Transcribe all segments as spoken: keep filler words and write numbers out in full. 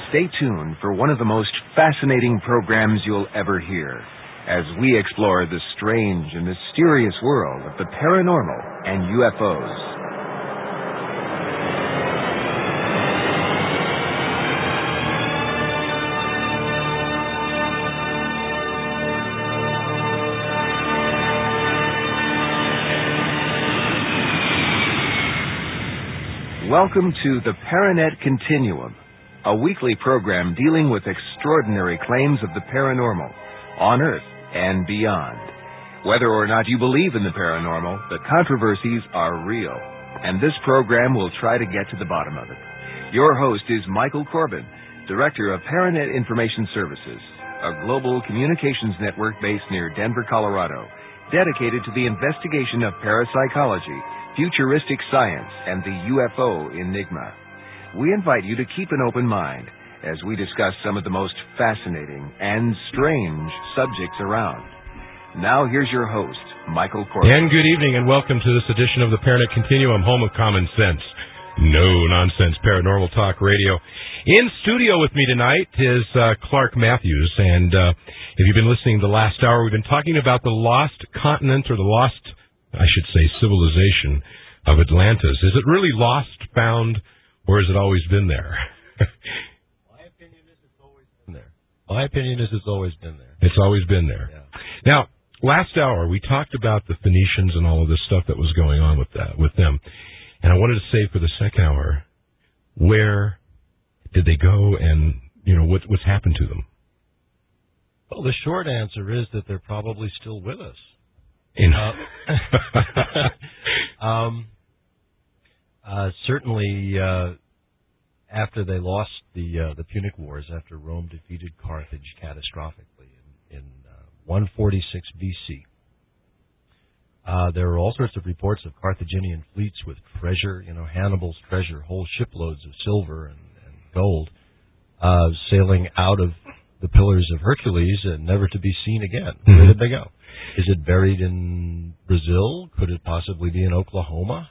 stay tuned for one of the most fascinating programs you'll ever hear as we explore the strange and mysterious world of the paranormal and U F Os. Welcome to the Paranet Continuum, a weekly program dealing with extraordinary claims of the paranormal, on Earth and beyond. Whether or not you believe in the paranormal, the controversies are real, and this program will try to get to the bottom of it. Your host is Michael Corbin, Director of Paranet Information Services, a global communications network based near Denver, Colorado, dedicated to the investigation of parapsychology, futuristic science, and the U F O enigma. We invite you to keep an open mind as we discuss some of the most fascinating and strange subjects around. Now here's your host, Michael Corbin. And good evening and welcome to this edition of the Paranet Continuum, home of common sense. No nonsense paranormal talk radio. In studio with me tonight is uh, Clark Matthews, and uh, if you've been listening the last hour, we've been talking about the lost continent, or the lost, I should say, civilization of Atlantis. Is it really lost, found, or has it always been there? My opinion is it's always been there. My opinion is it's always been there. It's always been there. Yeah. Now, last hour we talked about the Phoenicians and all of this stuff that was going on with that, with them. And I wanted to say for the second hour, where did they go, and you know what, what's happened to them? Well, the short answer is that they're probably still with us. In uh, um, uh, certainly, uh, after they lost the uh, the Punic Wars, after Rome defeated Carthage catastrophically in, in uh, one forty-six B C, uh, there were all sorts of reports of Carthaginian fleets with treasure, you know, Hannibal's treasure, whole shiploads of silver and, and gold, uh, sailing out of the Pillars of Hercules and never to be seen again. Mm-hmm. Where did they go? Is it buried in Brazil? Could it possibly be in Oklahoma?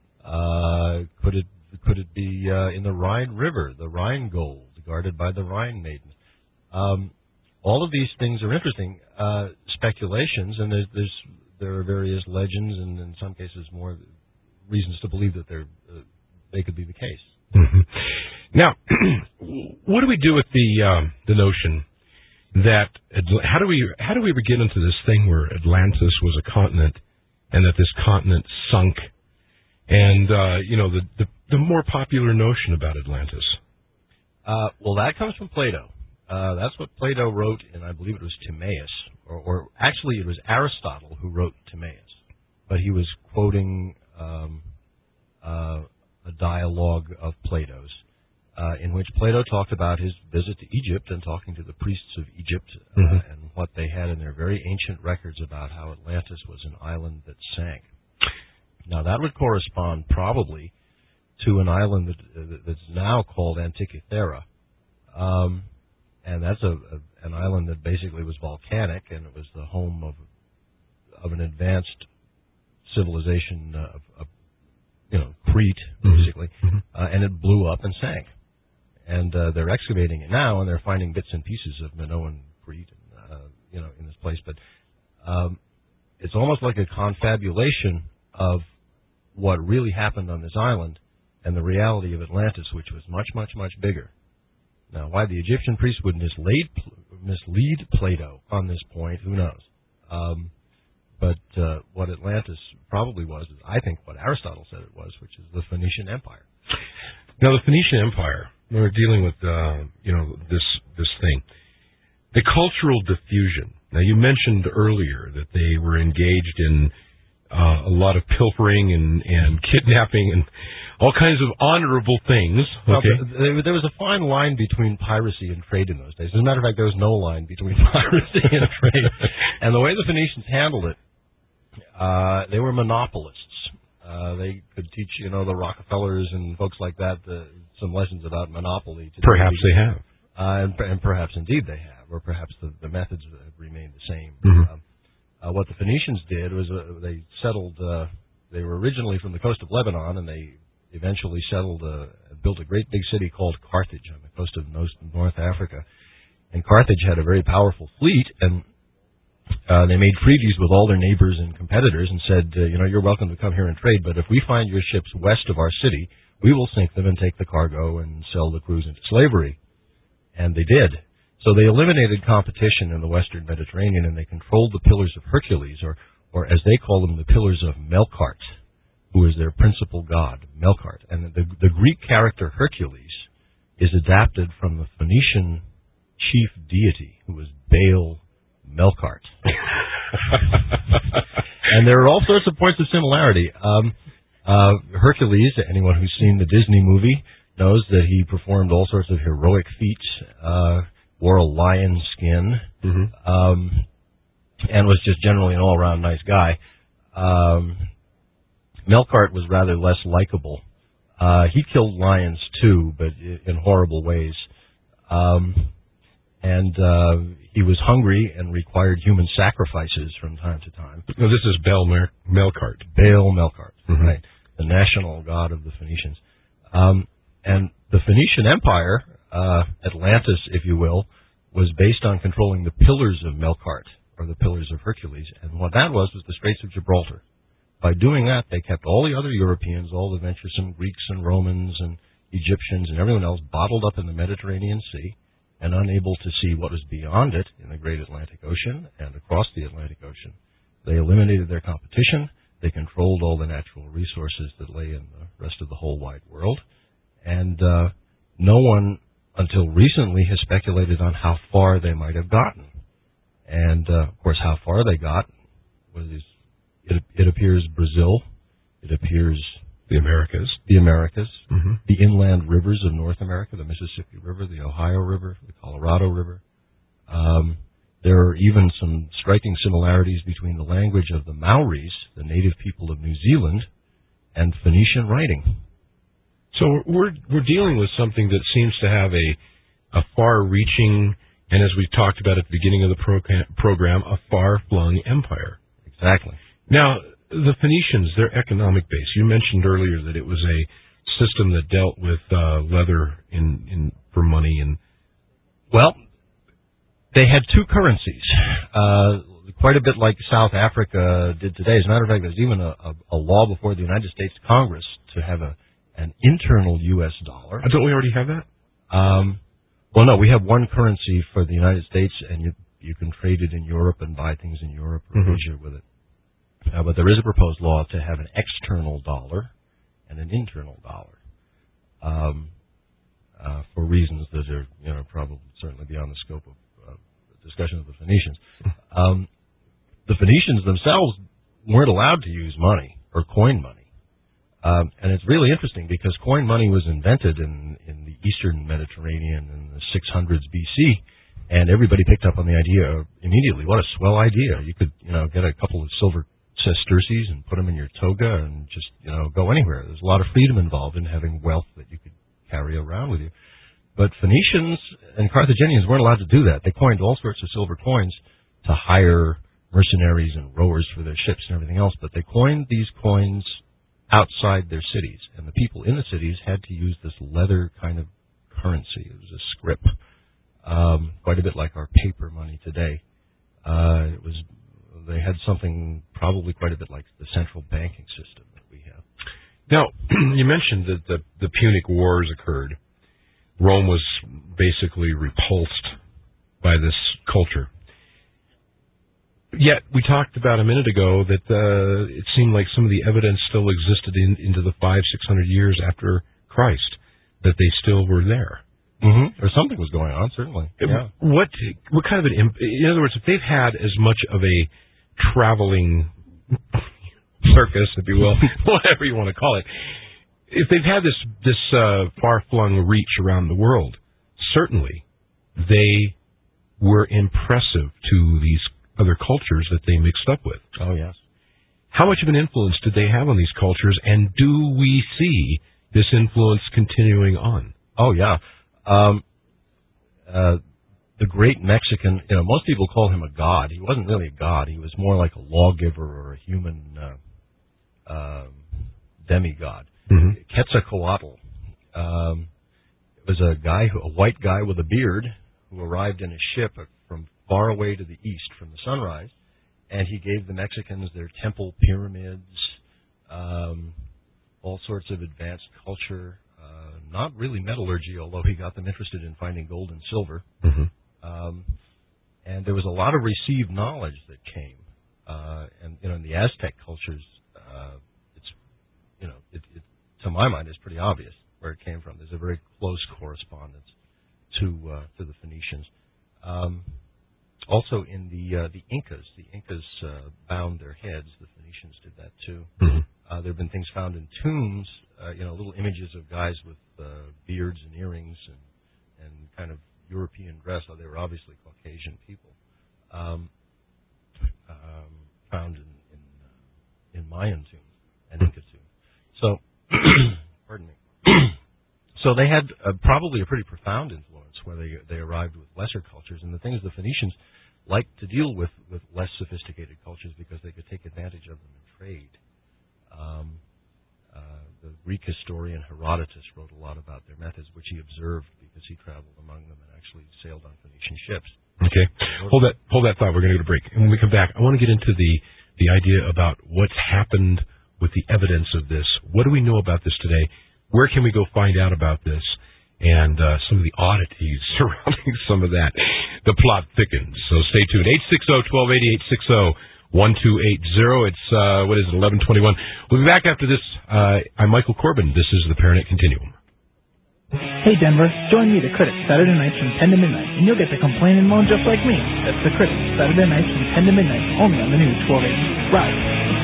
Uh, could it could it be uh, in the Rhine River, the Rhine Gold, guarded by the Rhine Maidens? Um, all of these things are interesting uh, speculations, and there's, there's there are various legends, and in some cases more reasons to believe that they're uh, they could be the case. Mm-hmm. Now, what do we do with the uh, the notion that how do we how do we ever get into this thing where Atlantis was a continent and that this continent sunk, and uh, you know the, the the more popular notion about Atlantis? Uh, well, that comes from Plato. Uh, that's what Plato wrote, and I believe it was Timaeus, or, or actually it was Aristotle who wrote Timaeus, but he was quoting um, uh, a dialogue of Plato's. Uh, in which Plato talked about his visit to Egypt and talking to the priests of Egypt uh, mm-hmm. and what they had in their very ancient records about how Atlantis was an island that sank. Now, that would correspond probably to an island that, uh, that's now called Antikythera, um, and that's a, a, an island that basically was volcanic, and it was the home of of an advanced civilization uh, of, of you know, Crete, basically, mm-hmm. uh, and it blew up and sank. And uh, they're excavating it now, and they're finding bits and pieces of Minoan Crete, uh, you know, in this place. But um, it's almost like a confabulation of what really happened on this island and the reality of Atlantis, which was much, much, much bigger. Now, why the Egyptian priests would mislead, mislead Plato on this point, who knows? Um, but uh, what Atlantis probably was is, I think, what Aristotle said it was, which is the Phoenician Empire. Now, the Phoenician Empire, we're dealing with, uh, you know, this this thing. The cultural diffusion. Now, you mentioned earlier that they were engaged in uh, a lot of pilfering and, and kidnapping and all kinds of honorable things. Okay? Well, there was a fine line between piracy and trade in those days. As a matter of fact, there was no line between piracy and trade. And the way the Phoenicians handled it, uh, they were monopolists. Uh, they could teach, you know, the Rockefellers and folks like that uh, some lessons about monopoly. To perhaps they have. Uh, and, and perhaps indeed they have, or perhaps the, the methods have remained the same. Mm-hmm. Um, uh, what the Phoenicians did was uh, they settled, uh, they were originally from the coast of Lebanon, and they eventually settled uh, built a great big city called Carthage on the coast of North Africa. And Carthage had a very powerful fleet, and uh, they made treaties with all their neighbors and competitors and said, uh, you know, you're welcome to come here and trade, but if we find your ships west of our city, we will sink them and take the cargo and sell the crews into slavery. And they did. So they eliminated competition in the Western Mediterranean, and they controlled the Pillars of Hercules, or, or as they call them, the Pillars of Melkart, who is their principal god, Melkart. And the, the Greek character Hercules is adapted from the Phoenician chief deity, who was Baal Melkart. And there are all sorts of points of similarity. Um, uh, Hercules, anyone who's seen the Disney movie, knows that he performed all sorts of heroic feats, uh, wore a lion skin, mm-hmm. um, and was just generally an all-around nice guy. Um, Melkart was rather less likable. Uh, he killed lions, too, but in horrible ways. Um, and uh, he was hungry and required human sacrifices from time to time. No, this is Baal Mer- Melkart. Baal Melkart, mm-hmm. right, the national god of the Phoenicians. Um, and the Phoenician Empire, uh, Atlantis, if you will, was based on controlling the Pillars of Melkart, or the Pillars of Hercules. And what that was was the Straits of Gibraltar. By doing that, they kept all the other Europeans, all the venturesome Greeks and Romans and Egyptians and everyone else bottled up in the Mediterranean Sea and unable to see what was beyond it in the great Atlantic Ocean and across the Atlantic Ocean. They eliminated their competition. They controlled all the natural resources that lay in the rest of the whole wide world. And uh, no one, until recently, has speculated on how far they might have gotten. And, uh, of course, how far they got was It, it appears Brazil. It appears the Americas. The Americas. Mm-hmm. The inland rivers of North America, the Mississippi River, the Ohio River, the Colorado River. Um, there are even some striking similarities between the language of the Maoris, the native people of New Zealand, and Phoenician writing. So we're we're dealing with something that seems to have a a far-reaching, and as we talked about at the beginning of the program, program a far-flung empire. Exactly. Now, the Phoenicians, their economic base, you mentioned earlier that it was a system that dealt with uh, leather in, in for money. And well, they had two currencies, uh, quite a bit like South Africa did today. As a matter of fact, there's even a, a, a law before the United States Congress to have a an internal U S dollar. Uh, don't we already have that? Um, well, no, we have one currency for the United States, and you you can trade it in Europe and buy things in Europe or mm-hmm. Asia with it. Uh, but there is a proposed law to have an external dollar and an internal dollar, um, uh, for reasons that are, you know, probably certainly beyond the scope of uh, discussion of the Phoenicians. Um, the Phoenicians themselves weren't allowed to use money or coin money. Um, and it's really interesting because coin money was invented in, in the Eastern Mediterranean in the six hundreds B C, and everybody picked up on the idea immediately. What a swell idea. You could, you know, get a couple of silver sesterces and put them in your toga and just, you know, go anywhere. There's a lot of freedom involved in having wealth that you could carry around with you. But Phoenicians and Carthaginians weren't allowed to do that. They coined all sorts of silver coins to hire mercenaries and rowers for their ships and everything else, but they coined these coins outside their cities, and the people in the cities had to use this leather kind of currency. It was a scrip, um, quite a bit like our paper money today. Uh, it was they had something probably quite a bit like the central banking system that we have. Now, you mentioned that the, the Punic Wars occurred. Rome was basically repulsed by this culture. Yet, we talked about a minute ago that uh, it seemed like some of the evidence still existed in, into the five, six hundred years after Christ, that they still were there. Mm-hmm. Or something was going on, certainly. Yeah. What what kind of an... In other words, if they've had as much of a traveling circus, if you will, whatever you want to call it, if they've had this, this uh, far-flung reach around the world, certainly they were impressive to these other cultures that they mixed up with. Oh, yes. How much of an influence did they have on these cultures, and do we see this influence continuing on? Oh, yeah. Um, uh, the great Mexican, you know, most people call him a god. He wasn't really a god. He was more like a lawgiver or a human uh, uh, demigod. Mm-hmm. Quetzalcoatl Um, it was a guy, who, a white guy with a beard, who arrived in a ship from far away to the east from the sunrise, and he gave the Mexicans their temple pyramids, um, all sorts of advanced culture, uh, not really metallurgy, although he got them interested in finding gold and silver. Mm-hmm. Um, and there was a lot of received knowledge that came. Uh, and, you know, in the Aztec cultures, uh, it's, you know, it, it, to my mind, it's pretty obvious where it came from. There's a very close correspondence to uh, to the Phoenicians. Um, also, in the uh, the Incas, the Incas uh, bound their heads. The Phoenicians did that too. Mm-hmm. Uh, there have been things found in tombs, uh, you know, little images of guys with uh, beards and earrings and and kind of European dress. So they were obviously Caucasian people. Um, um, found in in, uh, in Mayan tombs and Inca tombs. So, pardon me. So they had uh, probably a pretty profound influence where they they arrived with lesser cultures. And the thing is, the Phoenicians liked to deal with, with less sophisticated cultures because they could take advantage of them in trade. Um, uh, the Greek historian Herodotus wrote a lot about their methods, which he observed because he traveled among them and actually sailed on Phoenician ships. Okay, hold that hold that thought. We're going to go to break, and when we come back, I want to get into the the idea about what's happened with the evidence of this. What do we know about this today? Where can we go find out about this? And uh, some of the oddities surrounding some of that. The plot thickens. So stay tuned. eight six zero, one two eight zero, eight six zero, one two eight zero. It's, uh, what is it, eleven twenty-one. We'll be back after this. Uh, I'm Michael Corbin. This is the Paranet Continuum. Hey, Denver, join me, The Critics, Saturday nights from ten to midnight, and you'll get to complain and moan just like me. That's The Critics, Saturday nights from ten to midnight, only on the new twelve eighty. Right.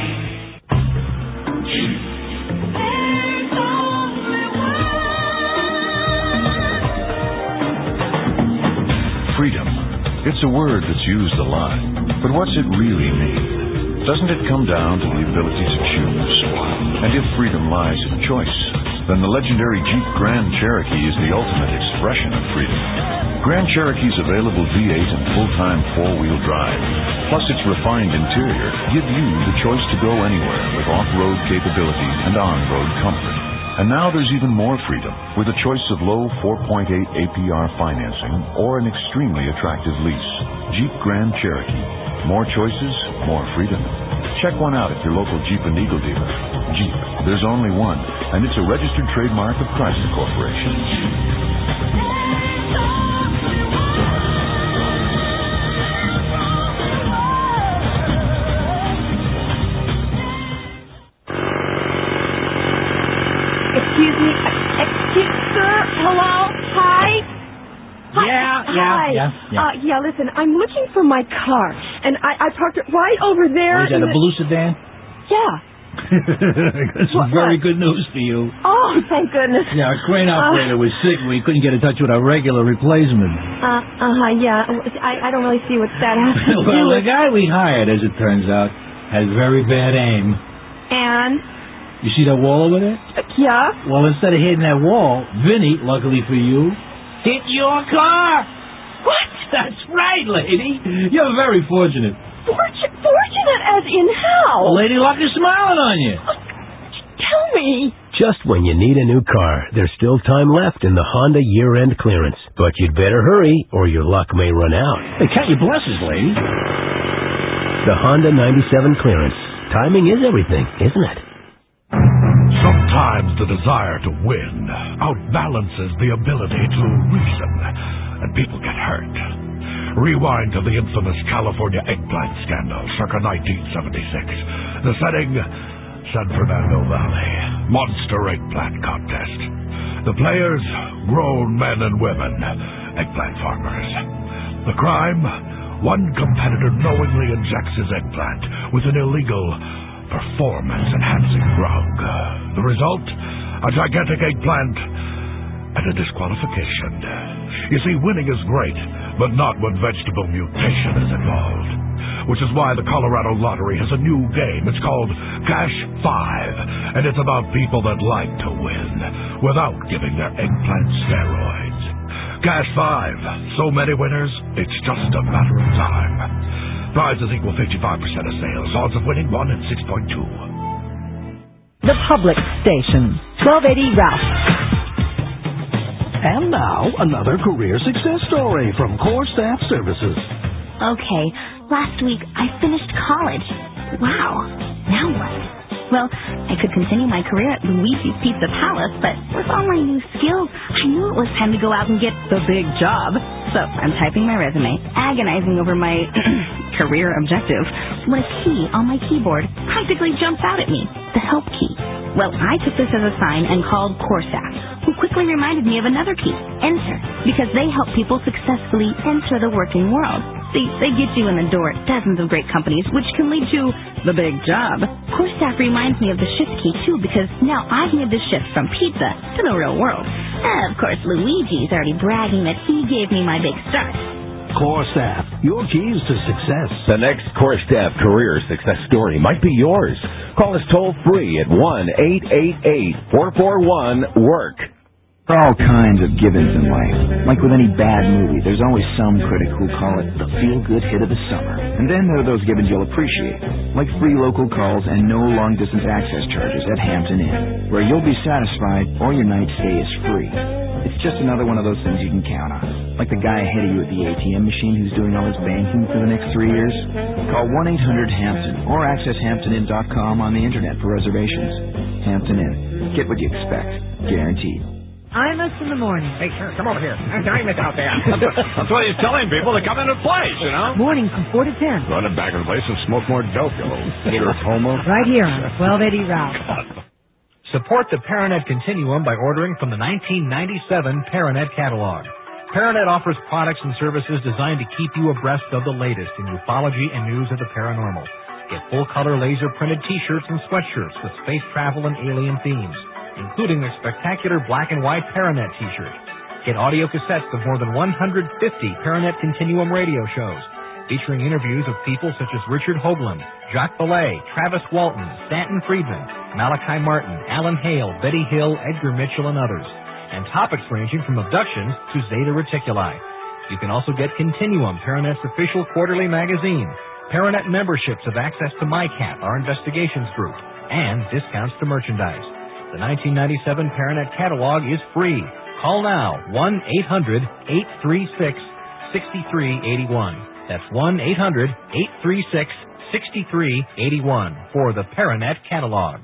Freedom. It's a word that's used a lot, but what's it really mean? Doesn't it come down to the ability to choose? And if freedom lies in choice, then the legendary Jeep Grand Cherokee is the ultimate expression of freedom. Grand Cherokee's available V eight and full-time four-wheel drive, plus its refined interior, give you the choice to go anywhere with off-road capability and on-road comfort. And now there's even more freedom with a choice of low four point eight A P R financing or an extremely attractive lease. Jeep Grand Cherokee. More choices, more freedom. Check one out at your local Jeep and Eagle dealer. Jeep, there's only one, and it's a registered trademark of Chrysler Corporation. Excuse me. Excuse, sir. Hello. Hi. Hi. Yeah, yeah, Hi. yeah, yeah. Uh, yeah, listen, I'm looking for my car, and I, I parked it right over there. Oh, is that a the... blue sedan? Yeah. Got some What, very what? good news for you. Oh, thank goodness. Yeah, our crane operator Uh, was sick and we couldn't get in touch with our regular replacement. Uh, uh-huh, yeah. I, I don't really see what that has to do Well, the with... guy we hired, as it turns out, has very bad aim. And? You see that wall over there? Uh, yeah? Well, instead of hitting that wall, Vinny, luckily for you, hit your car. What? That's right, lady. You're very fortunate. Fortu- fortunate as in how? Lady Luck is smiling on you. Uh, tell me. Just when you need a new car, there's still time left in the Honda year-end clearance. But you'd better hurry, or your luck may run out. Hey, count your blessings, lady. The Honda ninety-seven clearance. Timing is everything, isn't it? Sometimes the desire to win outbalances the ability to reason, and people get hurt. Rewind to the infamous California eggplant scandal, circa nineteen seventy-six. The setting, San Fernando Valley. Monster eggplant contest. The players, grown men and women, eggplant farmers. The crime, one competitor knowingly injects his eggplant with an illegal performance-enhancing drug. The result, a gigantic eggplant and a disqualification. You see, winning is great, but not when vegetable mutation is involved. Which is why the Colorado Lottery has a new game. It's called Cash five, and it's about people that like to win without giving their eggplant steroids. Cash five, so many winners, it's just a matter of time. Prizes equal fifty-five percent of sales. Odds of winning one in six point two. The Public Station, twelve eighty Ralph. And now, another career success story from Core Staff Services. Okay, last week I finished college. Wow, now what? Well, I could continue my career at Luigi's Pizza Palace, but with all my new skills, I knew it was time to go out and get the big job. So I'm typing my resume, agonizing over my career objective, when a key on my keyboard practically jumps out at me, the help key. Well, I took this as a sign and called Core Staff, who quickly reminded me of another key, Enter, because they help people successfully enter the working world. See, they get you in the door at dozens of great companies, which can lead to the big job. Core Staff reminds me of the shift key, too, because now I've made the shift from pizza to the real world. And, of course, Luigi's already bragging that he gave me my big start. Core Staff, your keys to success. The next Core Staff career success story might be yours. Call us toll-free at one eight eight eight, four four one, WORK. There are all kinds of givens in life. Like with any bad movie, there's always some critic who'll call it the feel-good hit of the summer. And then there are those givens you'll appreciate, like free local calls and no long-distance access charges at Hampton Inn, where you'll be satisfied or your night stay is free. It's just another one of those things you can count on. Like the guy ahead of you at the A T M machine who's doing all his banking for the next three years. Call one eight hundred Hampton or access hampton inn dot com on the internet for reservations. Hampton Inn. Get what you expect. Guaranteed. Imus in the morning. Hey, sir, come over here. There's Imus out there. That's what he's telling people to come into place, you know? Morning from four to ten. Run it back in place and smoke more dope, you old hater homo. Right here on twelve eighty Route. Support the Paranet Continuum by ordering from the nineteen ninety-seven Paranet catalog. Paranet offers products and services designed to keep you abreast of the latest in ufology and news of the paranormal. Get full-color laser-printed T-shirts and sweatshirts with space travel and alien themes, including their spectacular black and white Paranet T-shirt. Get audio cassettes of more than one hundred fifty Paranet Continuum radio shows, featuring interviews of people such as Richard Hoagland, Jacques Vallée, Travis Walton, Stanton Friedman, Malachi Martin, Alan Hale, Betty Hill, Edgar Mitchell, and others, and topics ranging from abductions to Zeta Reticuli. You can also get Continuum, Paranet's official quarterly magazine. Paranet memberships have access to MyCat, our investigations group, and discounts to merchandise. The nineteen ninety-seven Paranet catalog is free. Call now, one eight hundred, eight three six, six three eight one. That's one eight hundred, eight three six, six three eight one for the Paranet catalog.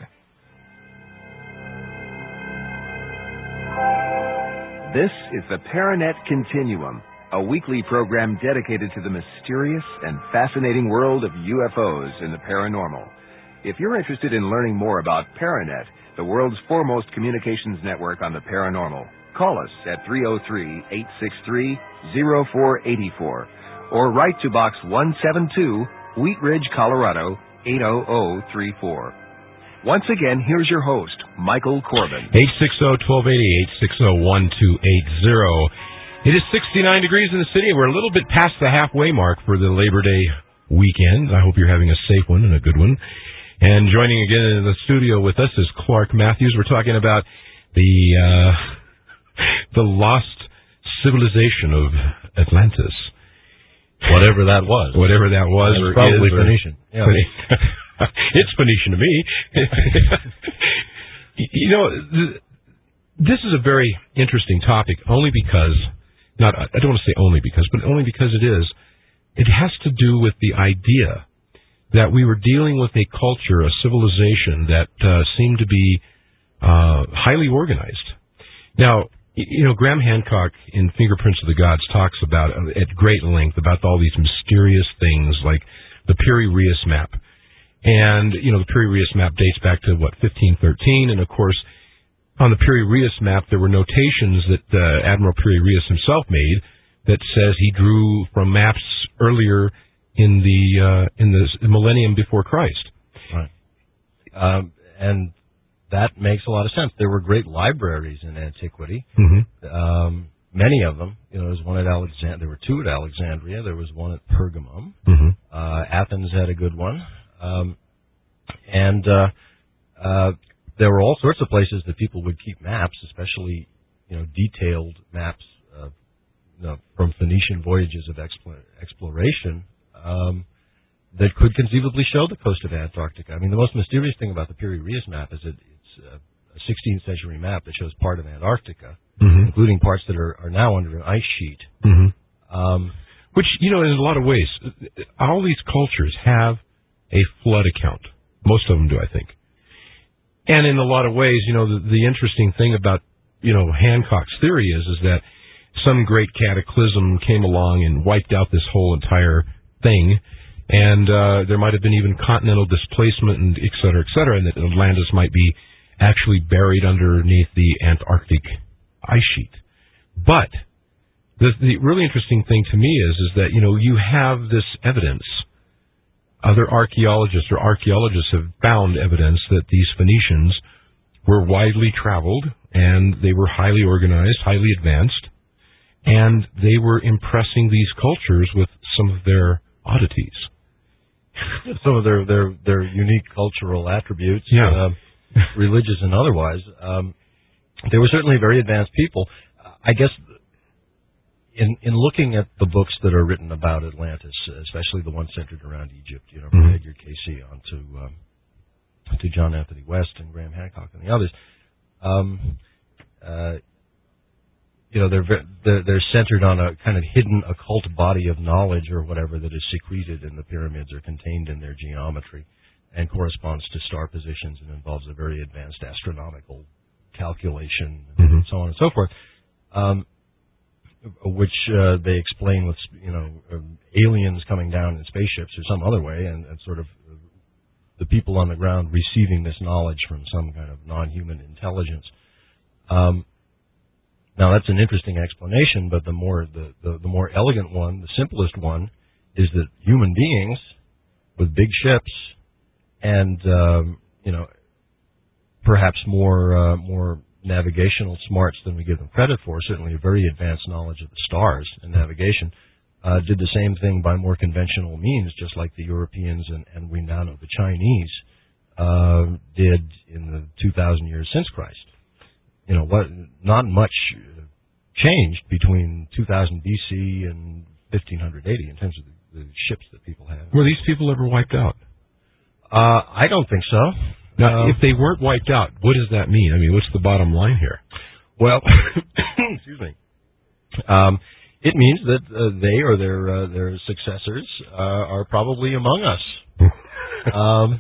This is the Paranet Continuum, a weekly program dedicated to the mysterious and fascinating world of U F Os and the paranormal. If you're interested in learning more about Paranet, the world's foremost communications network on the paranormal, call us at three oh three, eight six three, oh four eight four or write to Box one seventy-two, Wheat Ridge, Colorado, eight oh oh three four. Once again, here's your host, Michael Corbin. eight six zero, one two eight zero, eight six zero, one two eight zero. It is sixty-nine degrees in the city. We're a little bit past the halfway mark for the Labor Day weekend. I hope you're having a safe one and a good one. And joining again in the studio with us is Clark Matthews. We're talking about the uh, the lost civilization of Atlantis. Whatever that was. Whatever that was. Or probably is, or Phoenician. Yeah. It's Phoenician to me. You know, th- this is a very interesting topic, only because, not I don't want to say only because, but only because it is. It has to do with the idea that we were dealing with a culture, a civilization that uh, seemed to be uh, highly organized. Now, you know, Graham Hancock in Fingerprints of the Gods talks about, uh, at great length, about all these mysterious things like the Piri-Reis map. And, you know, the Piri-Reis map dates back to, what, fifteen thirteen, and of course, on the Piri-Reis map, there were notations that uh, Admiral Piri-Reis himself made that says he drew from maps earlier in the uh, in the millennium before Christ. Right. Um, and that makes a lot of sense. There were great libraries in antiquity. Mm-hmm. Um, many of them. You know, there was one at Alexandria. There were two at Alexandria. There was one at Pergamum. Mm-hmm. Uh, Athens had a good one. Um, and uh, uh, there were all sorts of places that people would keep maps, especially, you know, detailed maps of, you know, from Phoenician voyages of explore, exploration um, that could conceivably show the coast of Antarctica. I mean, the most mysterious thing about the Piri-Reis map is that it's a sixteenth century map that shows part of Antarctica, mm-hmm. including parts that are, are now under an ice sheet. Mm-hmm. Um, Which, you know, in a lot of ways, all these cultures have a flood account. Most of them do, I think. And in a lot of ways, you know, the, the interesting thing about, you know, Hancock's theory is, is that some great cataclysm came along and wiped out this whole entire thing, and uh, there might have been even continental displacement, and et cetera, et cetera, and that Atlantis might be actually buried underneath the Antarctic ice sheet. But the, the really interesting thing to me is, is that, you know, you have this evidence. Other archaeologists or archaeologists have found evidence that these Phoenicians were widely traveled, and they were highly organized, highly advanced, and they were impressing these cultures with some of their oddities. Some of their, their, their unique cultural attributes, yeah. uh, religious and otherwise. Um, they were certainly very advanced people. I guess in in looking at the books that are written about Atlantis, especially the ones centered around Egypt, you know, from mm-hmm. Edgar Cayce on to, um, to John Anthony West and Graham Hancock and the others, um, uh, you know, they're, they're they're centered on a kind of hidden occult body of knowledge or whatever that is secreted in the pyramids or contained in their geometry and corresponds to star positions and involves a very advanced astronomical calculation and mm-hmm. so on and so forth, um, which uh, they explain with, you know, um, aliens coming down in spaceships or some other way, and, and sort of uh, the people on the ground receiving this knowledge from some kind of non-human intelligence. Um, Now, that's an interesting explanation, but the more the, the, the more elegant one, the simplest one, is that human beings with big ships and, um, you know, perhaps more uh, more navigational smarts than we give them credit for, certainly a very advanced knowledge of the stars and navigation, uh, did the same thing by more conventional means, just like the Europeans and, and we now know the Chinese uh, did in the two thousand years since Christ. You know, what? Not much changed between two thousand B C and fifteen hundred eighty in terms of the, the ships that people had. Were these people ever wiped out? Uh, I don't think so. Now, uh, if they weren't wiped out, what does that mean? I mean, what's the bottom line here? Well, excuse me. Um, it means that uh, they or their uh, their successors uh, are probably among us. um,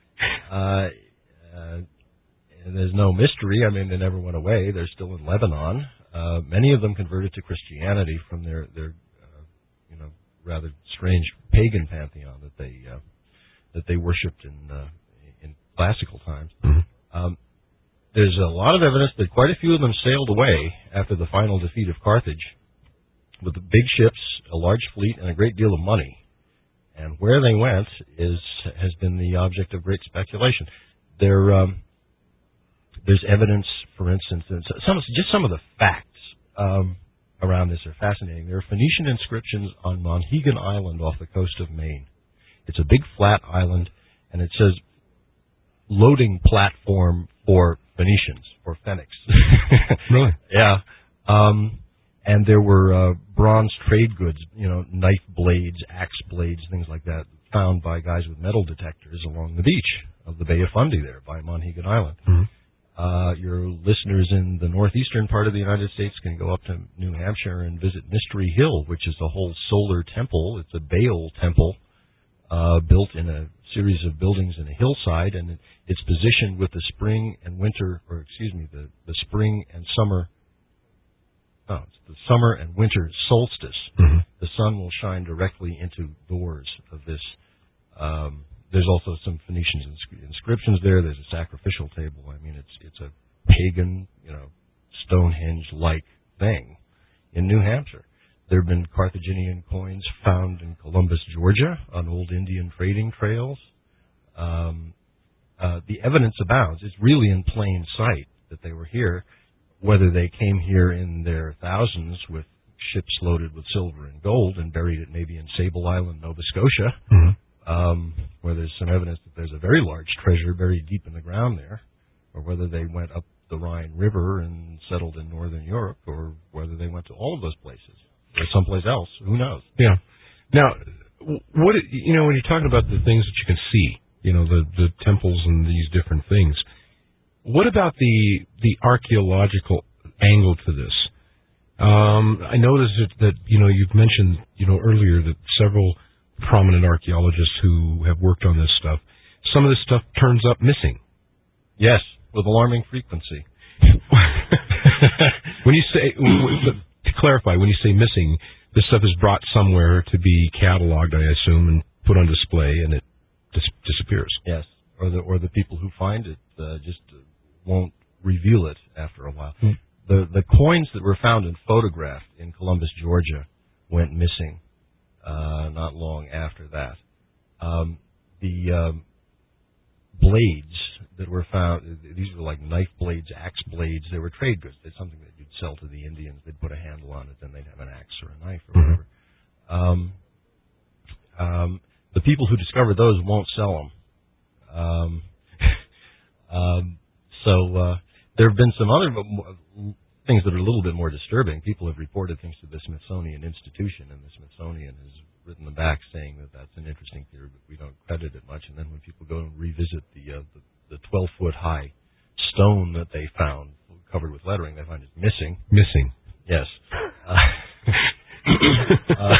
uh, uh, There's no mystery. I mean, they never went away. They're still in Lebanon. Uh, many of them converted to Christianity from their, their uh, you know, rather strange pagan pantheon that they uh, that they worshipped in uh, in classical times. Mm-hmm. Um, there's a lot of evidence that quite a few of them sailed away after the final defeat of Carthage with big ships, a large fleet, and a great deal of money. And where they went is has been the object of great speculation. They're um, There's evidence, for instance, that some, just some of the facts um, around this are fascinating. There are Phoenician inscriptions on Monhegan Island off the coast of Maine. It's a big flat island, and it says loading platform for Phoenicians, for Phoenix. Really? Yeah. Um, and there were uh, bronze trade goods, you know, knife blades, axe blades, things like that, found by guys with metal detectors along the beach of the Bay of Fundy there by Monhegan Island. Mm-hmm. Uh, your listeners in the northeastern part of the United States can go up to New Hampshire and visit Mystery Hill, which is a whole solar temple. It's a Baal temple uh, built in a series of buildings in a hillside, and it's positioned with the spring and winter, or excuse me, the, the spring and summer, oh, it's the summer and winter solstice. Mm-hmm. The sun will shine directly into doors of this um There's also some Phoenician ins- inscriptions there. There's a sacrificial table. I mean, it's it's a pagan, you know, Stonehenge-like thing in New Hampshire. There have been Carthaginian coins found in Columbus, Georgia, on old Indian trading trails. Um, uh, the evidence abounds. It's really in plain sight that they were here, whether they came here in their thousands with ships loaded with silver and gold and buried it maybe in Sable Island, Nova Scotia, mm-hmm. Um, where there's some evidence that there's a very large treasure buried deep in the ground there, or whether they went up the Rhine River and settled in northern Europe, or whether they went to all of those places, or someplace else. Who knows? Yeah. Now, what you know, when you're talking about the things that you can see, you know, the, the temples and these different things, what about the the archaeological angle to this. Um, I noticed that, that, you know, you've mentioned, you know, earlier that several prominent archaeologists who have worked on this stuff, some of this stuff turns up missing. Yes, with alarming frequency. When you say, to clarify, when you say missing, this stuff is brought somewhere to be cataloged, I assume, and put on display, and it dis- disappears. Yes, or the or the people who find it uh, just won't reveal it after a while. Hmm. The the coins that were found and photographed in Columbus, Georgia, went missing uh, not long after that. Um, the um, blades that were found, these were like knife blades, axe blades. They were trade goods. They're something that you'd sell to the Indians. They'd put a handle on it, then they'd have an axe or a knife or Mm-hmm. whatever. Um, um, the people who discovered those won't sell them. Um, um, so uh, there have been some other things that are a little bit more disturbing. People have reported things to the Smithsonian Institution, and the Smithsonian has written them back saying that that's an interesting theory, but we don't credit it much. And then when people go and revisit the uh, the, the twelve-foot high stone that they found covered with lettering, they find it missing. Missing. Yes. Uh, uh,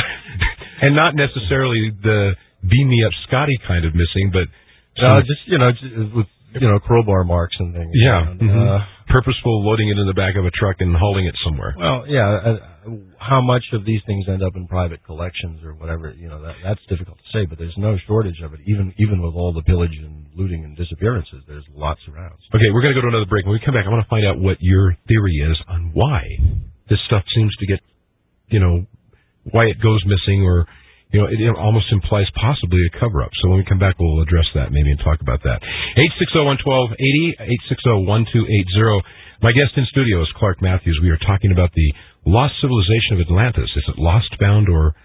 and not necessarily the beam me up Scotty kind of missing, but uh, just you know, just with you know crowbar marks and things. Yeah, and, mm-hmm. uh, purposeful loading it in the back of a truck and hauling it somewhere. Well, yeah. Uh, how much of these things end up in private collections or whatever? You know, that, that's difficult to say. But there's no shortage of it, even even with all the pillage and looting and disappearances. There's lots around. Okay, we're going to go to another break. When we come back, I want to find out what your theory is on why this stuff seems to get, you know, why it goes missing, or, you know, it, it almost implies possibly a cover-up. So when we come back, we'll address that maybe and talk about that. eight six zero, one one two, eight zero, eight six zero, one two eight zero. My guest in studio is Clark Matthews. We are talking about the lost civilization of Atlantis. Is it lost, found, or,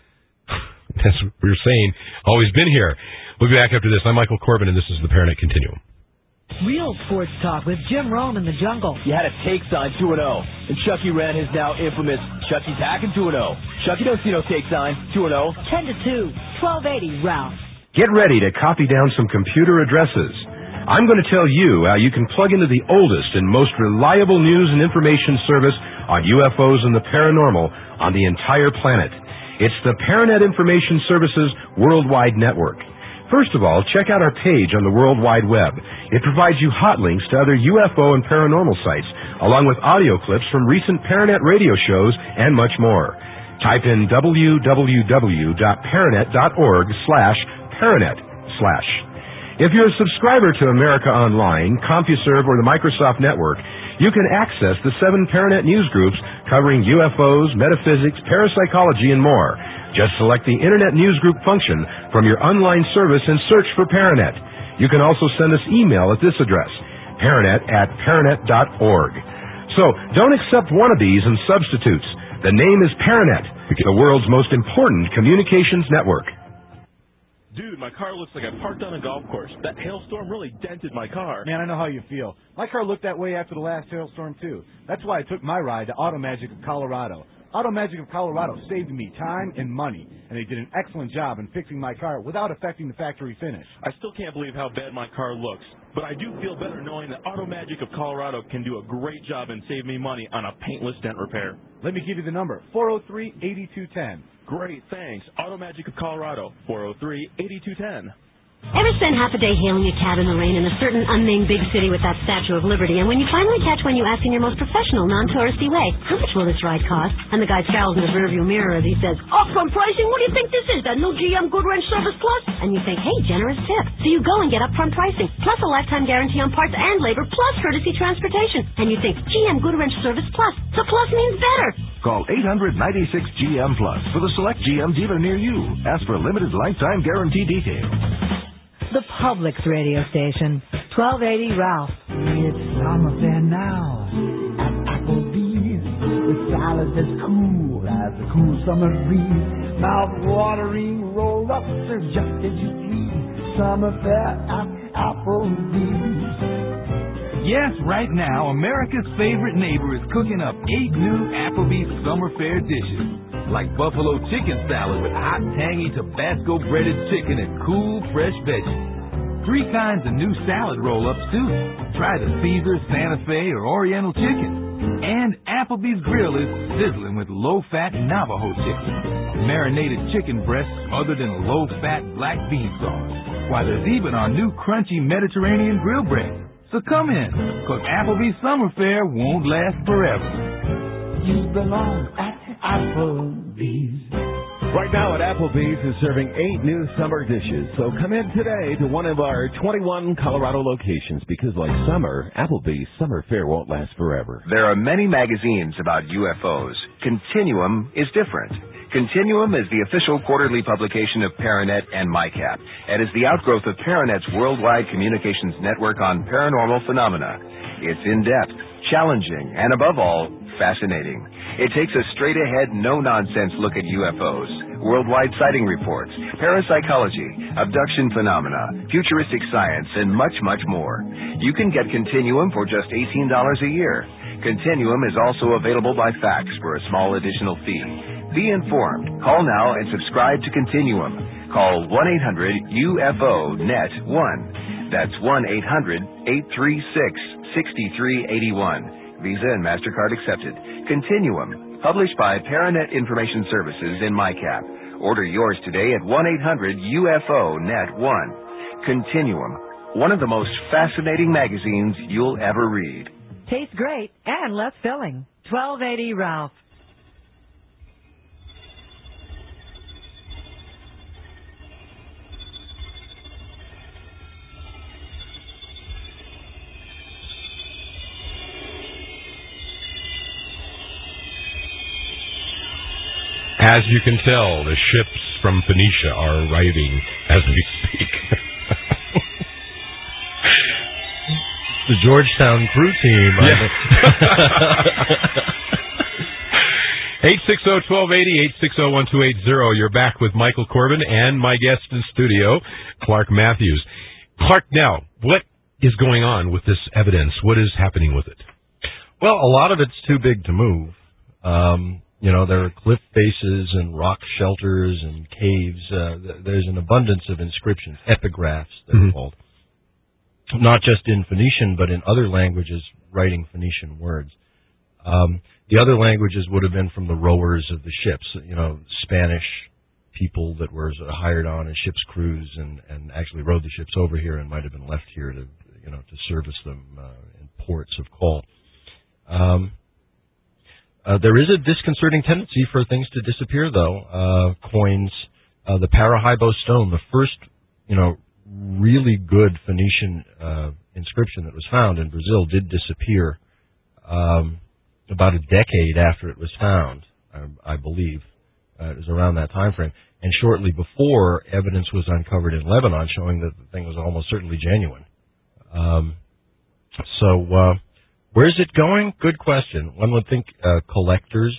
as we were saying, always been here? We'll be back after this. I'm Michael Corbin, and this is the Paranet Continuum. Real sports talk with Jim Rome in the Jungle. You had a take sign two and oh, and Chucky ran his now infamous Chucky's Hacking two and oh. Chucky don't see no take sign two and oh. ten to two, twelve eighty, Ralph. Get ready to copy down some computer addresses. I'm going to tell you how you can plug into the oldest and most reliable news and information service on U F Os and the paranormal on the entire planet. It's the Paranet Information Services Worldwide Network. First of all, check out our page on the World Wide Web. It provides you hot links to other U F O and paranormal sites, along with audio clips from recent Paranet radio shows and much more. Type in w w w dot paranet dot org slash paranet slash. If you're a subscriber to America Online, CompuServe, or the Microsoft Network, you can access the seven Paranet news groups covering U F Os, metaphysics, parapsychology, and more. Just select the Internet Newsgroup function from your online service and search for Paranet. You can also send us email at this address, paranet at paranet dot org. So, don't accept wannabes and substitutes. The name is Paranet, the world's most important communications network. Dude, my car looks like I parked on a golf course. That hailstorm really dented my car. Man, I know how you feel. My car looked that way after the last hailstorm, too. That's why I took my ride to Auto Magic of Colorado. Auto Magic of Colorado saved me time and money, and they did an excellent job in fixing my car without affecting the factory finish. I still can't believe how bad my car looks, but I do feel better knowing that Auto Magic of Colorado can do a great job and save me money on a paintless dent repair. Let me give you the number, four oh three, eight two one oh. Great, thanks. Auto Magic of Colorado, four oh three, eight two one oh. Ever spend half a day hailing a cab in the rain in a certain unnamed big city with that Statue of Liberty, and when you finally catch one, you ask in your most professional, non-touristy way, how much will this ride cost? And the guy scowls in his rearview mirror as he says, upfront pricing? What do you think this is, that new G M Good Wrench Service Plus? And you think, hey, generous tip. So you go and get upfront pricing, plus a lifetime guarantee on parts and labor, plus courtesy transportation. And you think, G M Good Wrench Service Plus. So plus means better. Call eight hundred ninety-six G M Plus for the select G M dealer near you. Ask for a limited lifetime guarantee details. The Publix radio station, twelve eighty Ralph. It's summer fair now at Applebee's with salads as cool as a cool summer breeze. Mouth-watering roll-ups served just as you please. Summer fair at Applebee's. Yes, right now, America's favorite neighbor is cooking up eight new Applebee's Summer Fair dishes. Like buffalo chicken salad with hot, tangy Tabasco breaded chicken and cool, fresh veggies. Three kinds of new salad roll-ups, too. Try the Caesar, Santa Fe, or Oriental chicken. And Applebee's grill is sizzling with low-fat Navajo chicken, a marinated chicken breast smothered in a low-fat black bean sauce. Why, there's even our new crunchy Mediterranean grill bread. So come in, because Applebee's Summer Fair won't last forever. You belong at Applebee's. Right now at Applebee's is serving eight new summer dishes. So come in today to one of our twenty-one Colorado locations because like summer, Applebee's Summer Fair won't last forever. There are many magazines about U F Os. Continuum is different. Continuum is the official quarterly publication of Paranet and MyCap and is the outgrowth of Paranet's worldwide communications network on paranormal phenomena. It's in-depth, challenging, and above all, fascinating. It takes a straight-ahead, no-nonsense look at U F Os, worldwide sighting reports, parapsychology, abduction phenomena, futuristic science, and much, much more. You can get Continuum for just eighteen dollars a year. Continuum is also available by fax for a small additional fee. Be informed. Call now and subscribe to Continuum. Call one eight hundred U F O net one. That's one eight hundred eight three six six three eight one. Visa and MasterCard accepted. Continuum, published by Paranet Information Services in MyCap. Order yours today at one eight hundred U F O net one. Continuum, one of the most fascinating magazines you'll ever read. Tastes great and less filling. twelve eighty Ralph. As you can tell, the ships from Phoenicia are arriving as we speak. The Georgetown crew team. eight six zero, one two eight zero, eight six zero, one two eight zero. You're back with Michael Corbin and my guest in studio, Clark Matthews. Clark, now, what is going on with this evidence? What is happening with it? Well, a lot of it's too big to move. Um... You know, there are cliff faces and rock shelters and caves. Uh, there's an abundance of inscriptions, epigraphs, they're mm-hmm. called. Not just in Phoenician, but in other languages writing Phoenician words. Um, the other languages would have been from the rowers of the ships, you know, Spanish people that were sort of hired on as ship's crews and, and actually rowed the ships over here and might have been left here to, you know, to service them uh, in ports of call. Um, Uh, there is a disconcerting tendency for things to disappear, though. Uh, coins, uh, the Parahybo stone, the first, you know, really good Phoenician uh, inscription that was found in Brazil, did disappear um, about a decade after it was found, I, I believe. Uh, it was around that time frame. And shortly before, evidence was uncovered in Lebanon showing that the thing was almost certainly genuine. Um, so... Uh, Where's it going? Good question. One would think uh, collectors,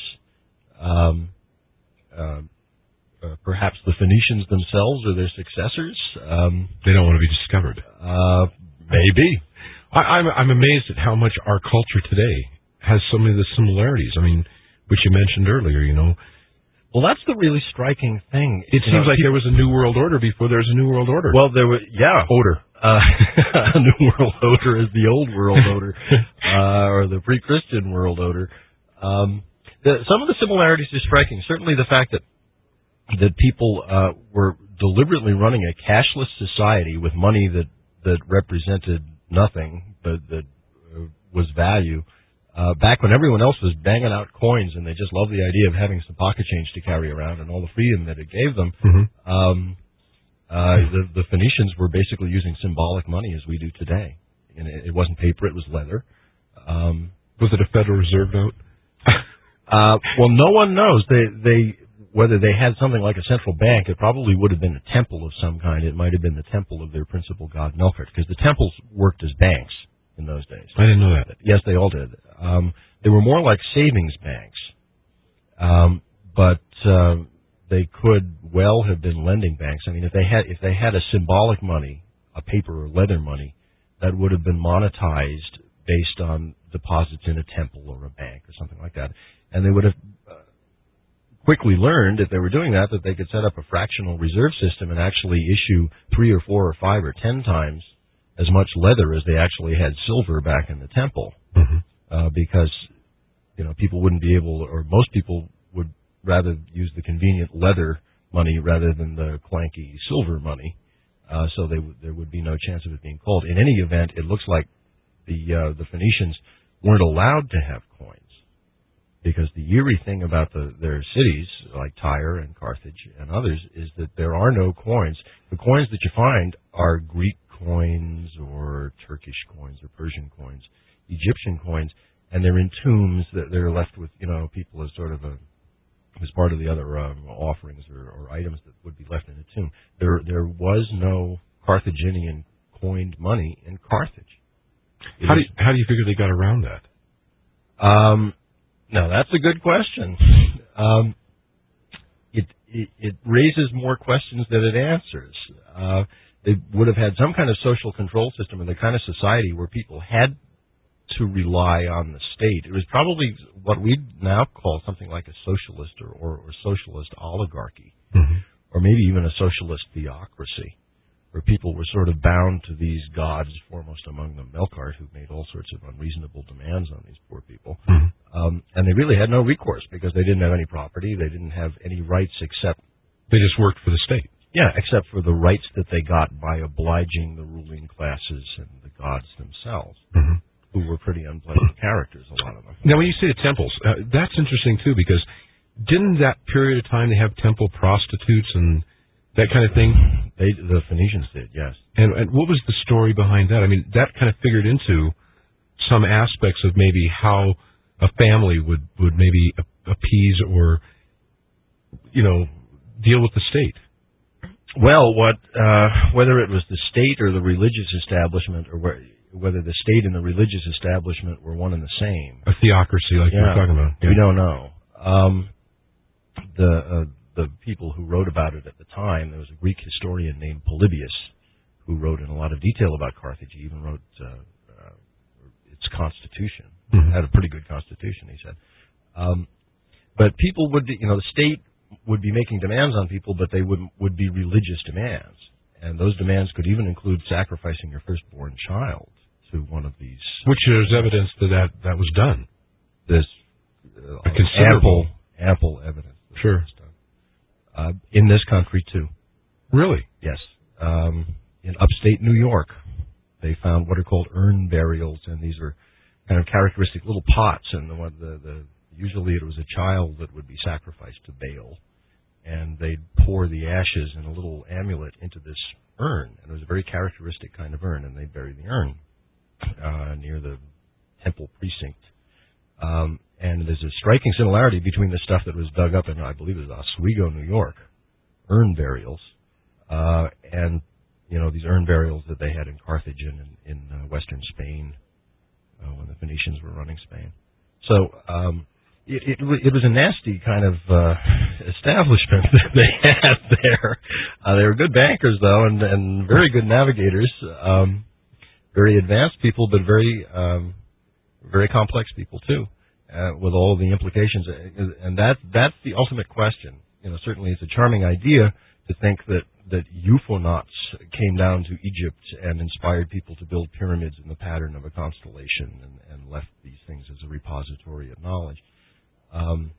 um, uh, uh, perhaps the Phoenicians themselves or their successors. Um, they don't want to be discovered. Uh, maybe. I, I'm, I'm amazed at how much our culture today has so many of the similarities. I mean, which you mentioned earlier, you know. Well, that's the really striking thing. It seems know, like there was a New World Order before there was a New World Order. Well, there was, yeah. Odor. Uh, a New World Order is the Old World Order, uh, or the pre-Christian World Order. Um, the, some of the similarities are striking. Certainly the fact that that people uh, were deliberately running a cashless society with money that, that represented nothing, but that uh, was value, uh, back when everyone else was banging out coins and they just loved the idea of having some pocket change to carry around and all the freedom that it gave them. Mm-hmm. Um, Uh, the, the Phoenicians were basically using symbolic money as we do today. And it, it wasn't paper, it was leather. Um, was it a Federal Reserve note? uh, well, no one knows. They, they, whether they had something like a central bank, it probably would have been a temple of some kind. It might have been the temple of their principal god, Melkart, because the temples worked as banks in those days. I didn't know that. Yes, they all did. Um, they were more like savings banks. Um, but... Uh, They could well have been lending banks. I mean, if they had if they had a symbolic money, a paper or leather money, that would have been monetized based on deposits in a temple or a bank or something like that. And they would have uh, quickly learned, if they were doing that, that they could set up a fractional reserve system and actually issue three or four or five or ten times as much leather as they actually had silver back in the temple. Mm-hmm. Uh, because you know, people wouldn't be able, or most people would rather use the convenient leather money rather than the clanky silver money. Uh, so they w- there would be no chance of it being called. In any event, it looks like the uh, the Phoenicians weren't allowed to have coins, because the eerie thing about the, their cities, like Tyre and Carthage and others, is that there are no coins. The coins that you find are Greek coins or Turkish coins or Persian coins, Egyptian coins, and they're in tombs that they're left with, you know, people as sort of a, as part of the other um, offerings or, or items that would be left in a tomb. There, there was no Carthaginian coined money in Carthage. It How do you, how do you figure they got around that? Um, no, that's a good question. Um, it, it it raises more questions than it answers. Uh, they would have had some kind of social control system and the kind of society where people had to rely on the state. It was probably what we'd now call something like a socialist or, or, or socialist oligarchy, mm-hmm. or maybe even a socialist theocracy, where people were sort of bound to these gods, foremost among them Melkart, who made all sorts of unreasonable demands on these poor people. Mm-hmm. Um, and they really had no recourse because they didn't have any property. They didn't have any rights except... They just worked for the state. Yeah, except for the rights that they got by obliging the ruling classes and the gods themselves, mm-hmm. who were pretty unpleasant characters, a lot of them. Now, when you say the temples, uh, that's interesting, too, because didn't that period of time they have temple prostitutes and that kind of thing? They, the Phoenicians did, yes. And, and what was the story behind that? I mean, that kind of figured into some aspects of maybe how a family would, would maybe appease or, you know, deal with the state. Well, what uh, whether it was the state or the religious establishment, or where, whether the state and the religious establishment were one and the same. A theocracy, like yeah, you were talking about. Yeah. We don't know. Um, the uh, the people who wrote about it at the time, there was a Greek historian named Polybius who wrote in a lot of detail about Carthage. He even wrote uh, uh, its constitution. Mm-hmm. It had a pretty good constitution, he said. Um, but people would, you know, the state would be making demands on people, but they would would be religious demands, and those demands could even include sacrificing your firstborn child to one of these. Which there's evidence that that, that was done. There's uh, a considerable ample ample evidence. That sure. That was done. Uh, in this country too. Really? Yes. Um, in upstate New York, they found what are called urn burials, and these are kind of characteristic little pots, and the one the the. Usually it was a child that would be sacrificed to Baal, and they'd pour the ashes in a little amulet into this urn, and it was a very characteristic kind of urn, and they'd bury the urn uh, near the temple precinct. Um, and there's a striking similarity between the stuff that was dug up in, I believe it was Oswego, New York, urn burials, uh, and, you know, these urn burials that they had in Carthage and in, in uh, western Spain uh, when the Phoenicians were running Spain. So, um, It, it, it was a nasty kind of uh, establishment that they had there. Uh, they were good bankers, though, and, and very good navigators. Um, very advanced people, but very, um, very complex people too, uh, with all of the implications. And that that's the ultimate question. You know, certainly it's a charming idea to think that that euphonauts came down to Egypt and inspired people to build pyramids in the pattern of a constellation, and, and left these things as a repository of knowledge. Um,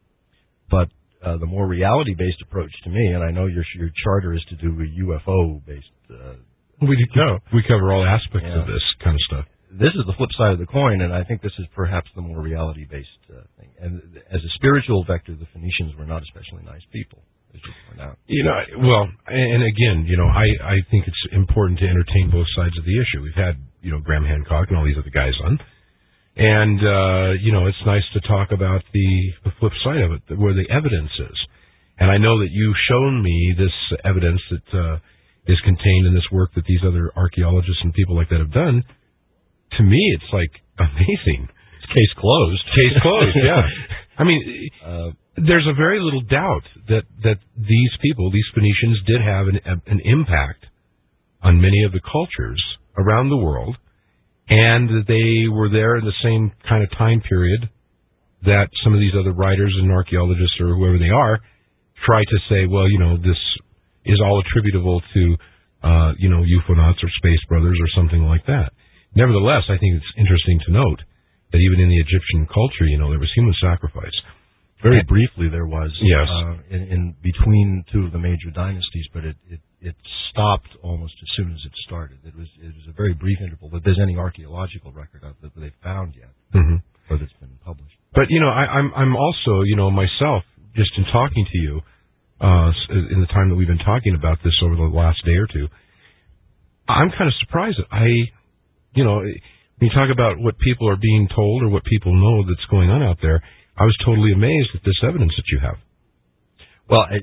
but uh, the more reality-based approach to me, and I know your your charter is to do a U F O-based. Uh, we do, no. we cover all aspects yeah. of this kind of stuff. This is the flip side of the coin, and I think this is perhaps the more reality-based uh, thing. And as a spiritual vector, the Phoenicians were not especially nice people, as you point out. You know, well, and again, you know, I I think it's important to entertain both sides of the issue. We've had, you know, Graham Hancock and all these other guys on. And, uh, you know, it's nice to talk about the, the flip side of it, where the evidence is. And I know that you've shown me this evidence that uh, is contained in this work that these other archaeologists and people like that have done. To me, it's, like, amazing. It's case closed. Case closed, yeah. I mean, uh, there's a very little doubt that, that these people, these Phoenicians, did have an, an impact on many of the cultures around the world, and that they were there in the same kind of time period that some of these other writers and archaeologists or whoever they are try to say, well, you know, this is all attributable to, uh, you know, euphonauts or space brothers or something like that. Nevertheless, I think it's interesting to note that even in the Egyptian culture, you know, there was human sacrifice. Very and, briefly, there was yes. uh, in, in between two of the major dynasties, but it, it, it stopped almost as soon as it started. It was it was a very brief interval, but there's any archaeological record of it that they've found yet, mm-hmm. or that's been published. But you know, I, I'm I'm also you know myself just in talking to you uh, in the time that we've been talking about this over the last day or two, I'm kind of surprised that I, you know, when you talk about what people are being told or what people know that's going on out there. I was totally amazed at this evidence that you have. Well, it,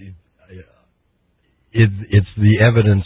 it, it's the evidence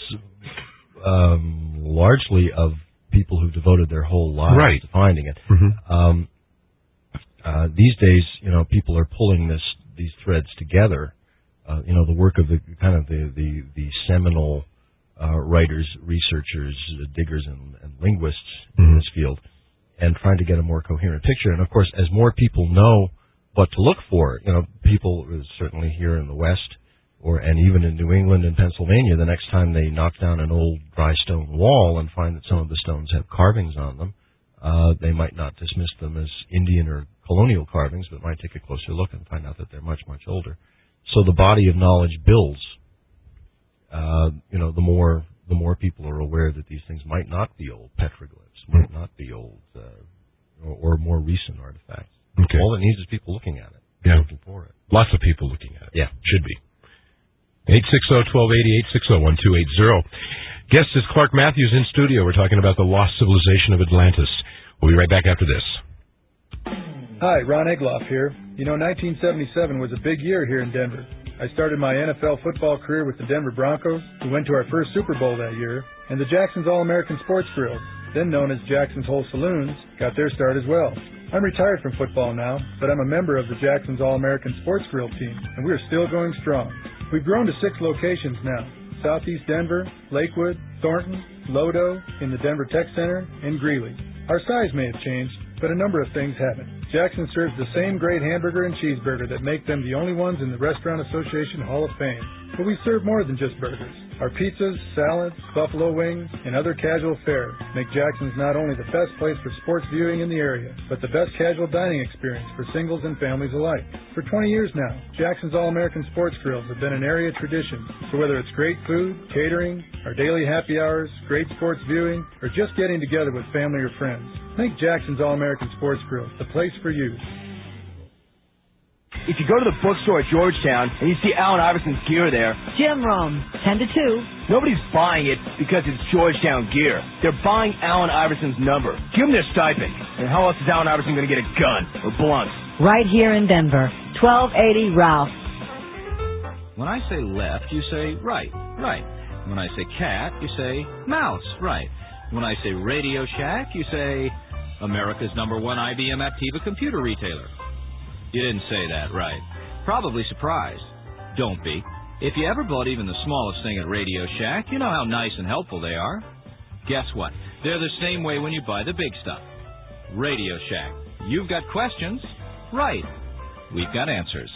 um, largely of people who devoted their whole lives right. to finding it. Mm-hmm. Um, uh, these days, you know, people are pulling this these threads together. Uh, you know, the work of the kind of the the, the seminal uh, writers, researchers, uh, diggers, and, and linguists mm-hmm. in this field, and trying to get a more coherent picture. And of course, as more people know what to look for, you know, people certainly here in the West, or and even in New England and Pennsylvania, the next time they knock down an old dry stone wall and find that some of the stones have carvings on them, uh, they might not dismiss them as Indian or colonial carvings, but might take a closer look and find out that they're much, much older. So the body of knowledge builds. Uh, you know, the more the more people are aware that these things might not be old petroglyphs, might not be old, uh, or, or more recent artifacts. Okay. All it needs is people looking at it. Yeah. Looking for it. Lots of people looking at it. Yeah. Should be. eight six zero, one two eight zero, eight six zero, one two eight zero. Guest is Clark Matthews in studio. We're talking about the lost civilization of Atlantis. We'll be right back after this. Hi, Ron Egloff here. You know, nineteen seventy-seven was a big year here in Denver. I started my N F L football career with the Denver Broncos, who went to our first Super Bowl that year, and the Jackson's All-American Sports Grill, then known as Jackson's Whole Saloons, got their start as well. I'm retired from football now, but I'm a member of the Jackson's All-American Sports Grill team, and we are still going strong. We've grown to six locations now: Southeast Denver, Lakewood, Thornton, Lodo, in the Denver Tech Center, and Greeley. Our size may have changed, but a number of things haven't. Jackson serves the same great hamburger and cheeseburger that make them the only ones in the Restaurant Association Hall of Fame. But we serve more than just burgers. Our pizzas, salads, buffalo wings, and other casual fare make Jackson's not only the best place for sports viewing in the area, but the best casual dining experience for singles and families alike. For twenty years now, Jackson's All-American Sports Grills have been an area tradition. So whether it's great food, catering, our daily happy hours, great sports viewing, or just getting together with family or friends, make Jackson's All-American Sports Grills the place for you. If you go to the bookstore at Georgetown and you see Allen Iverson's gear there, Jim Rome, ten to two. Nobody's buying it because it's Georgetown gear. They're buying Allen Iverson's number. Give them their stipend. And how else is Allen Iverson going to get a gun or blunts? Right here in Denver, twelve eighty Ralph. When I say left, you say right, right. When I say cat, you say mouse, right. When I say Radio Shack, you say America's number one I B M Aptiva computer retailer. You didn't say that, right? Probably surprised. Don't be. If you ever bought even the smallest thing at Radio Shack, you know how nice and helpful they are. Guess what? They're the same way when you buy the big stuff. Radio Shack. You've got questions? Right. We've got answers.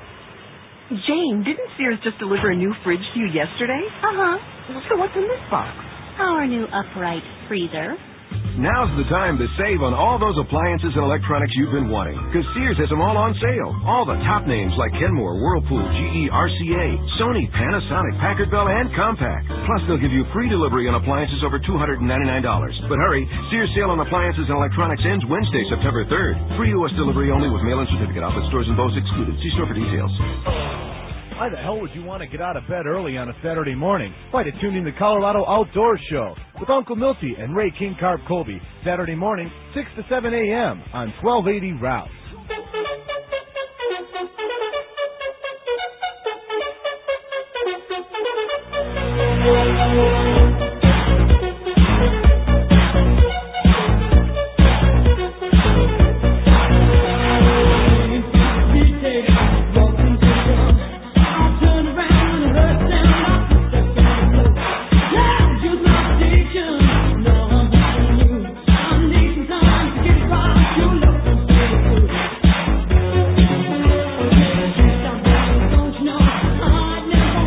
Jane, didn't Sears just deliver a new fridge to you yesterday? Uh-huh. So what's in this box? Our new upright freezer. Now's the time to save on all those appliances and electronics you've been wanting, because Sears has them all on sale. All the top names like Kenmore, Whirlpool, G E, R C A, Sony, Panasonic, Packard Bell, and Compaq. Plus, they'll give you free delivery on appliances over two hundred ninety-nine dollars. But hurry, Sears sale on appliances and electronics ends Wednesday, September third. Free U S delivery only with mail-in certificate. Outlet stores and those excluded. See store for details. Why the hell would you want to get out of bed early on a Saturday morning? Why to tune in the Colorado Outdoor Show with Uncle Milty and Ray King Carp Colby, Saturday morning, six to seven a.m. on twelve eighty Route.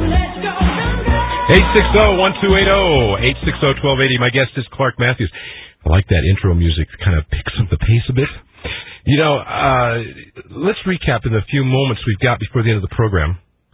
eight six zero, one two eight zero, eight six zero, one two eight zero. My guest is Clark Matthews. I like that intro music. It kind of picks up the pace a bit. You know, uh, let's recap in the few moments we've got before the end of the program.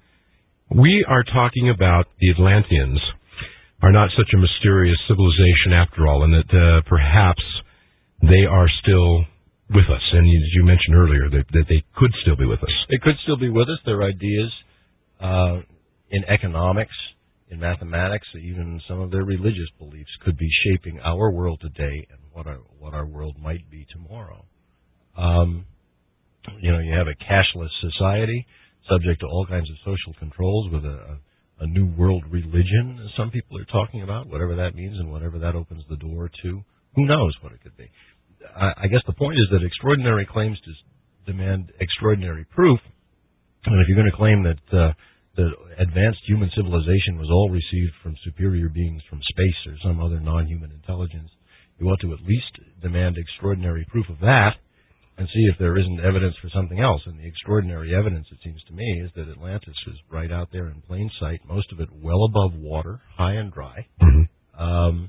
We are talking about the Atlanteans are not such a mysterious civilization after all, and that uh, perhaps they are still with us. And as you mentioned earlier, that, that they could still be with us. They could still be with us. Their ideas uh, in economics, in mathematics, even some of their religious beliefs could be shaping our world today and what our what our world might be tomorrow. Um, you know, you have a cashless society subject to all kinds of social controls with a, a, a new world religion, as some people are talking about, whatever that means and whatever that opens the door to. Who knows what it could be? I, I guess the point is that extraordinary claims to demand extraordinary proof, and if you're going to claim that uh, the advanced human civilization was all received from superior beings from space or some other non-human intelligence, you ought to at least demand extraordinary proof of that and see if there isn't evidence for something else. And the extraordinary evidence, it seems to me, is that Atlantis is right out there in plain sight, most of it well above water, high and dry, mm-hmm. um,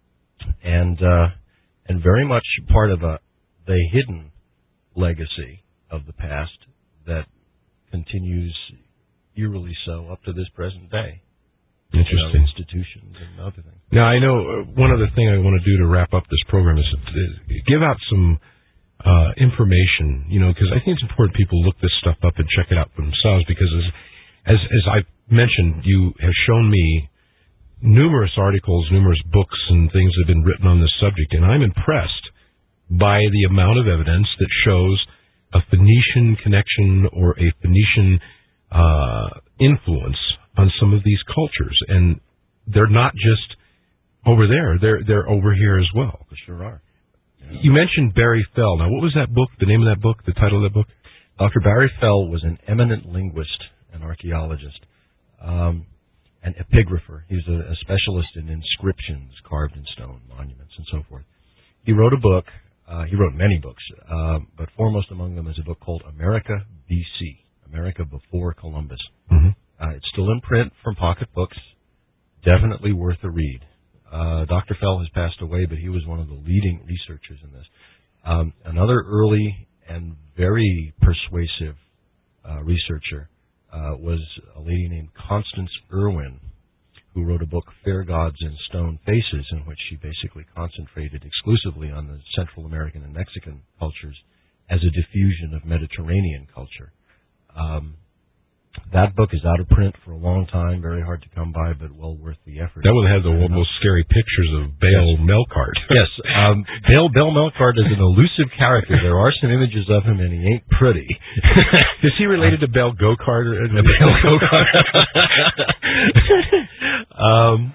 and uh, and very much part of a the hidden legacy of the past that continues eerily so up to this present day. Interesting. You know, institutions and other things. Now, I know uh, one other thing I want to do to wrap up this program is to give out some uh, information, you know, because I think it's important people look this stuff up and check it out for themselves, because as, as, as I've mentioned, you have shown me numerous articles, numerous books and things that have been written on this subject, and I'm impressed by the amount of evidence that shows a Phoenician connection or a Phoenician uh, influence on some of these cultures, and they're not just over there; they're they're over here as well. For sure are. Yeah. You mentioned Barry Fell. Now, what was that book? The name of that book? The title of that book? Doctor Barry Fell was an eminent linguist and archaeologist, um, an epigrapher. He was a, a specialist in inscriptions carved in stone, monuments, and so forth. He wrote a book. Uh, he wrote many books, uh, but foremost among them is a book called America B C, America Before Columbus. Mm-hmm. Uh, it's still in print from Pocket Books. Definitely worth a read. Uh, Doctor Fell has passed away, but he was one of the leading researchers in this. Um, another early and very persuasive uh, researcher uh, was a lady named Constance Irwin, who wrote a book, Fair Gods and Stone Faces, in which she basically concentrated exclusively on the Central American and Mexican cultures as a diffusion of Mediterranean culture. Um, that book is out of print for a long time, very hard to come by, but well worth the effort. That one has the most scary pictures of Bale Melkart. Yes, um, Bale, Bale Melkart is an elusive character. There are some images of him, and he ain't pretty. Is he related to Bale Go-Kart? Or Bale Go-Kart. um,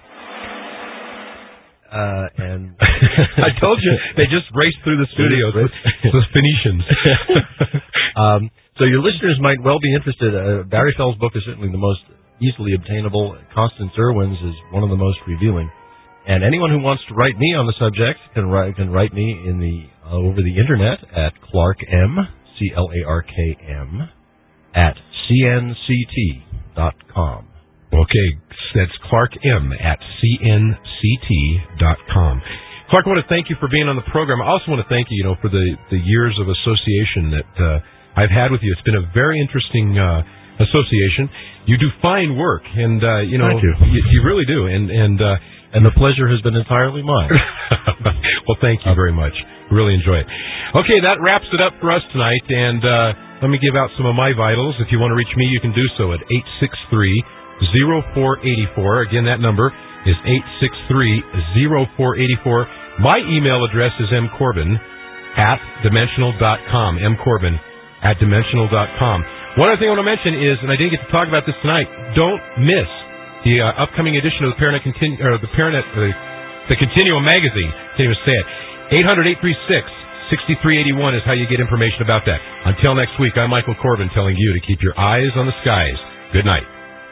uh, and I told you, they just raced through the studios, the Phoenicians. um, So your listeners might well be interested. Uh, Barry Fell's book is certainly the most easily obtainable. Constance Irwin's is one of the most revealing. And anyone who wants to write me on the subject can write can write me in the uh, over the internet at Clark M, C L A R K M, at C N C T dot com. Okay, that's Clark M at C N C T dot com. Clark, I want to thank you for being on the program. I also want to thank you, you know, for the, the years of association that uh, I've had with you. It's been a very interesting uh, association. You do fine work, and uh, you know, Thank you. you, you really do, and and uh, and the pleasure has been entirely mine. Well, thank you very much. Really enjoy it. Okay, that wraps it up for us tonight, and uh, let me give out some of my vitals. If you want to reach me, you can do so at eight six three, zero four eight four. Again, that number is eight six three, zero four eight four. My email address is mcorbin at dimensional dot com. mcorbin at dimensional dot com. One other thing I want to mention is, and I didn't get to talk about this tonight, don't miss the uh, upcoming edition of the Paranet Continu- or the Paranet uh, the Continuum magazine. Can't even say it. eight hundred, eight three six, six three eight one is how you get information about that. Until next week, I'm Michael Corbin telling you to keep your eyes on the skies. Good night.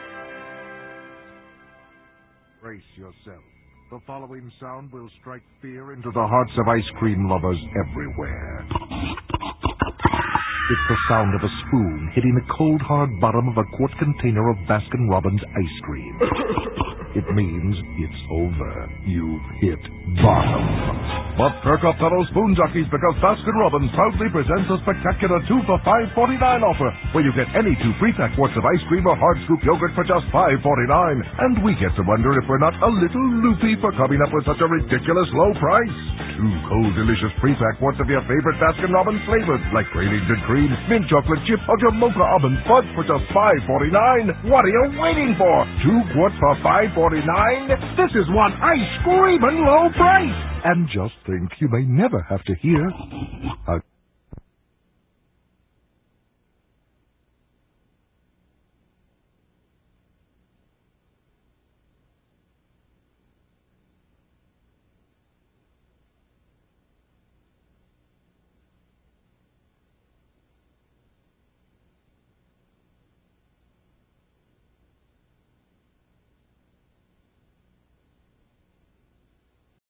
Brace yourself. The following sound will strike fear into the hearts of ice cream lovers everywhere. It's the sound of a spoon hitting the cold, hard bottom of a quart container of Baskin-Robbins ice cream. it means it's over. You've hit bottom. But perk up, fellow spoon jockeys, because Baskin-Robbins proudly presents a spectacular two for five forty-nine offer, where you get any two pre-pack quarts of ice cream or hard scoop yogurt for just five forty-nine. And we get to wonder if we're not a little loopy for coming up with such a ridiculous low price. Two cold, delicious pre-pack quarts of your favorite Baskin-Robbins flavors, like Great-Angel Cream, mint chocolate chip, or your mocha almond fudge for just five forty-nine. What are you waiting for? Two quarts for five forty-nine? This is one ice-screaming low price. And just think, you may never have to hear a